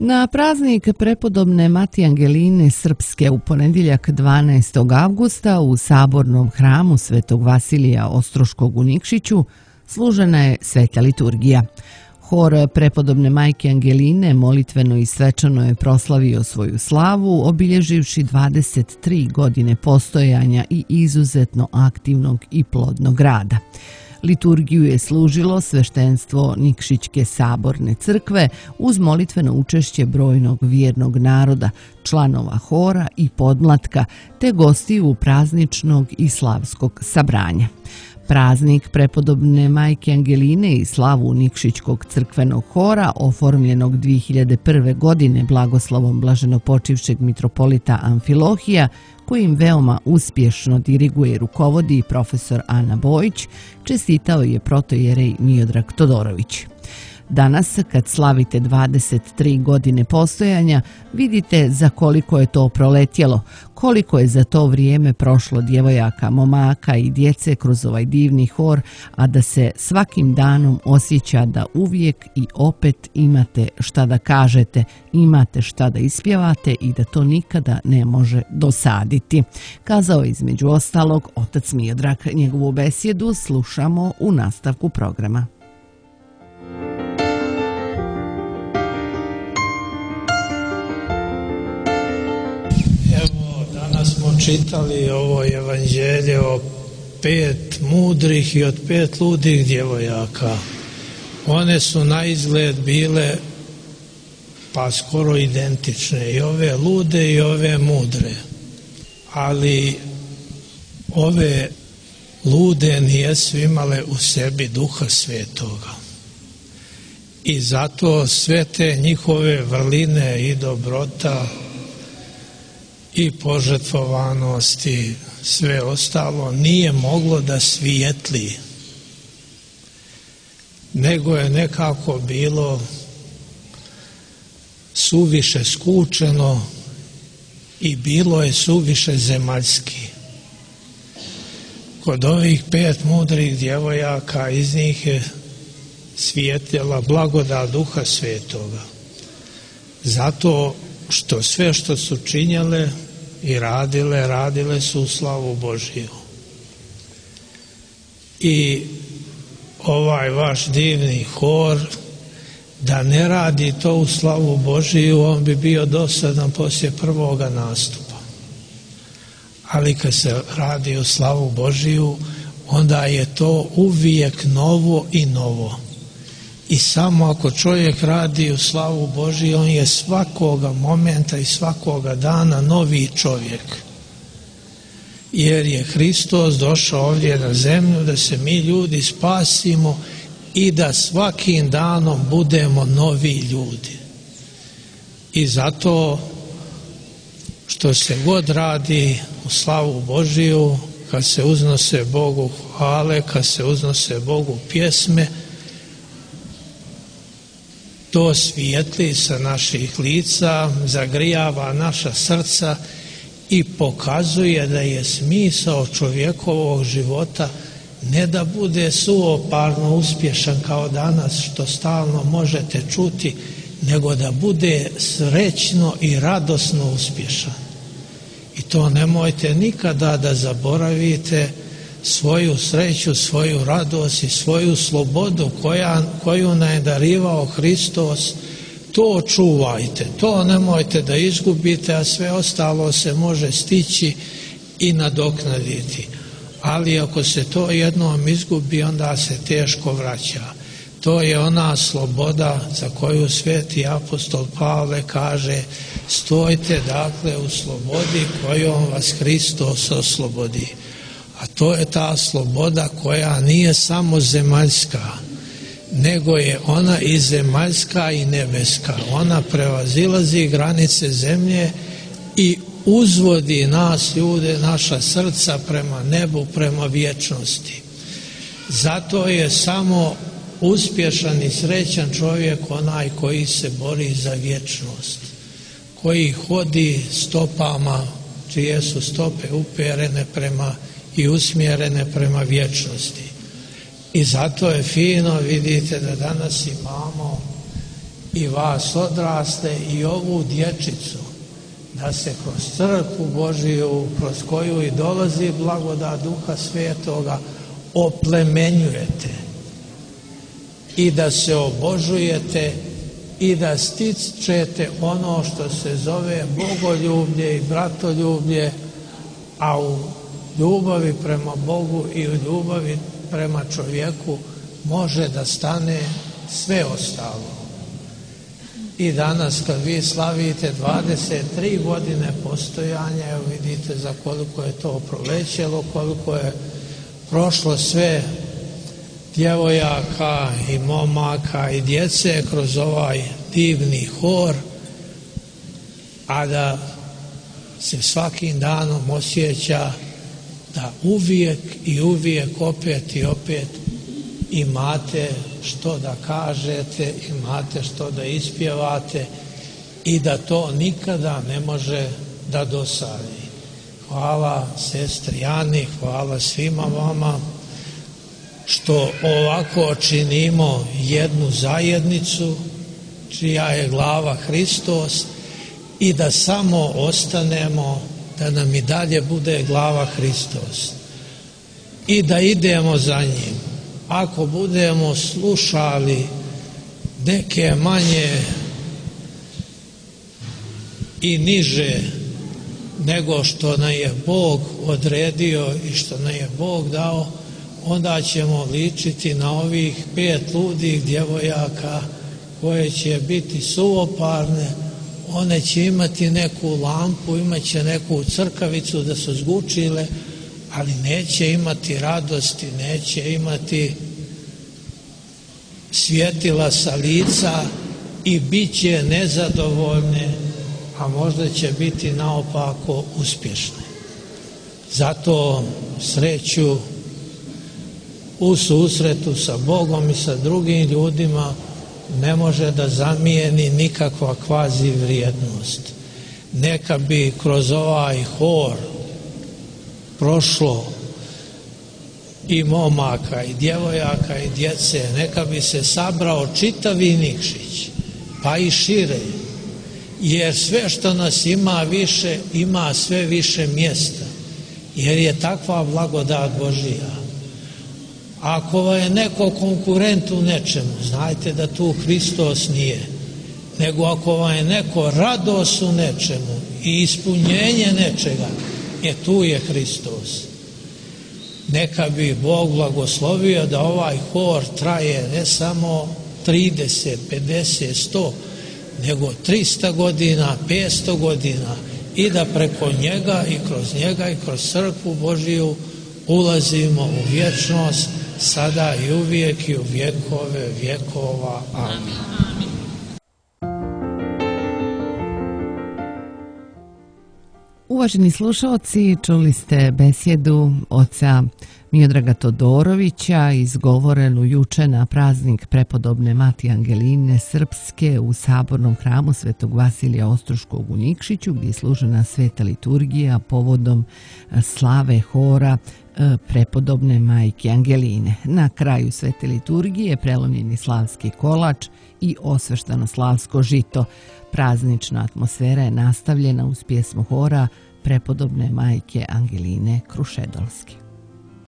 Na praznik prepodobne Mati Angeline Srpske u ponedjeljak 12. avgusta u sabornom hramu Svetog Vasilija Ostroškog u Nikšiću služena je sveta liturgija. Hor prepodobne majke Angeline molitveno i svečano je proslavio svoju slavu, obilježivši 23 godine postojanja i izuzetno aktivnog i plodnog rada. Liturgiju je služilo sveštenstvo Nikšićke saborne crkve uz molitveno učešće brojnog vjernog naroda, članova hora i podmlatka, te gostiju prazničnog i slavskog sabranja. Praznik prepodobne majke Angeline i slavu Nikšićkog crkvenog hora, oformljenog 2001. godine blagoslovom blaženopočivšeg mitropolita Amfilohija, kojim veoma uspješno diriguje i rukovodi profesor Ana Bojić, čestitao je protojerej Miodrag Todorović. Danas, kad slavite 23 godine postojanja, vidite za koliko je to proletjelo, koliko je za to vrijeme prošlo djevojaka, momaka i djece kroz ovaj divni hor, a da se svakim danom osjeća da uvijek i opet imate šta da kažete, imate šta da ispjevate i da to nikada ne može dosaditi. Kazao je između ostalog otac Miodrag. Njegovu besjedu slušamo u nastavku programa. Smo čitali ovo evanđelje o 5 mudrih i od 5 ludih djevojaka. One su na izgled bile pa skoro identične, i ove lude i ove mudre. Ali ove lude nijesu imale u sebi Duha Svetoga. I zato sve te njihove vrline i dobrota i požrtvovanost i sve ostalo nije moglo da svijetli, nego je nekako bilo suviše skučeno i bilo je suviše zemaljski. Kod ovih 5 mudrih djevojaka iz njih je svijetljala blagodat Duha Svetoga. Zato što sve što su činjele i radile su u slavu Božiju. I ovaj vaš divni hor, da ne radi to u slavu Božiju, on bi bio dosadan poslije prvoga nastupa. Ali kad se radi u slavu Božiju, onda je to uvijek novo i novo. I samo ako čovjek radi u slavu Božiju, on je svakoga momenta i svakoga dana novi čovjek. Jer je Hristos došao ovdje na zemlju da se mi ljudi spasimo i da svakim danom budemo novi ljudi. I zato što se god radi u slavu Božiju, kad se uznose Bogu hvale, kad se uznose Bogu pjesme, to svijetli sa naših lica, zagrijava naša srca i pokazuje da je smisao čovjekovog života ne da bude suoparno uspješan kao danas, što stalno možete čuti, nego da bude srećno i radosno uspješan. I to nemojte nikada da zaboravite, svoju sreću, svoju radost i svoju slobodu koju nam je darivao Hristos, to čuvajte, to nemojte da izgubite, a sve ostalo se može stići i nadoknaditi. Ali ako se to jednom izgubi, onda se teško vraća. To je ona sloboda za koju sveti apostol Pavle kaže: stojte dakle u slobodi kojom vas Hristos oslobodi. A to je ta sloboda koja nije samo zemaljska, nego je ona i zemaljska i nebeska. Ona prevazilazi granice zemlje i uzvodi nas ljude, naša srca prema nebu, prema vječnosti. Zato je samo uspješan i srećan čovjek onaj koji se bori za vječnost, koji hodi stopama čije su stope uperene prema i usmjerene prema vječnosti. I zato je fino, vidite da danas imamo i vas odrasle i ovu dječicu, da se kroz crkvu Božiju, kroz koju i dolazi blagodat Duha Svetoga, oplemenjujete i da se obožujete i da stičete ono što se zove bogoljublje i bratoljublje, a u ljubavi prema Bogu i u ljubavi prema čovjeku može da stane sve ostalo. I danas kad vi slavite 23 godine postojanja, evo vidite za koliko je to prolećelo, koliko je prošlo sve djevojaka i momaka i djece kroz ovaj divni hor, a da se svakim danom osjeća da uvijek i uvijek opet i opet imate što da kažete, imate što da ispjevate i da to nikada ne može da dosadi. Hvala sestri Ani, hvala svima vama što ovako činimo jednu zajednicu čija je glava Hristos i da samo ostanemo da nam i dalje bude glava Hristos i da idemo za njim. Ako budemo slušali neke manje i niže nego što nam je Bog odredio i što nam je Bog dao, onda ćemo ličiti na ovih 5 ludih djevojaka koje će biti suvoparne. One će imati neku lampu, imat će neku crkavicu da su zgučile, ali neće imati radosti, neće imati svjetila sa lica i bit će nezadovoljne, a možda će biti naopako uspješne. Zato sreću u susretu sa Bogom i sa drugim ljudima ne može da zamijeni nikakva kvazi vrijednost. Neka bi kroz ovaj hor prošlo i momaka i djevojaka i djece, neka bi se sabrao čitavi Nikšić, pa i šire, jer sve što nas ima više, ima sve više mjesta, jer je takva blagodat Božija. Ako je neko konkurent u nečemu, znajte da tu Hristos nije, nego ako vam je neko radost u nečemu i ispunjenje nečega, tu je Hristos. Neka bi Bog blagoslovio da ovaj hor traje ne samo 30, 50, 100, nego 300 godina, 500 godina i da preko njega i kroz crkvu Božiju ulazimo u vječnost, sada i uvijek i u vjekove vjekova. Amin. Uvaženi slušalci, čuli ste besjedu oca Miodraga Todorovića, izgovorenu juče na praznik prepodobne Mati Angeline Srpske u Sabornom hramu Svetog Vasilija Ostroškog u Nikšiću, gdje je služena sveta liturgija povodom slave hora prepodobne majke Angeline. Na kraju svete liturgije prelomljeni slavski kolač i osveštano slavsko žito. Praznična atmosfera je nastavljena uz pjesmu hora prepodobne majke Angeline Krušedolske.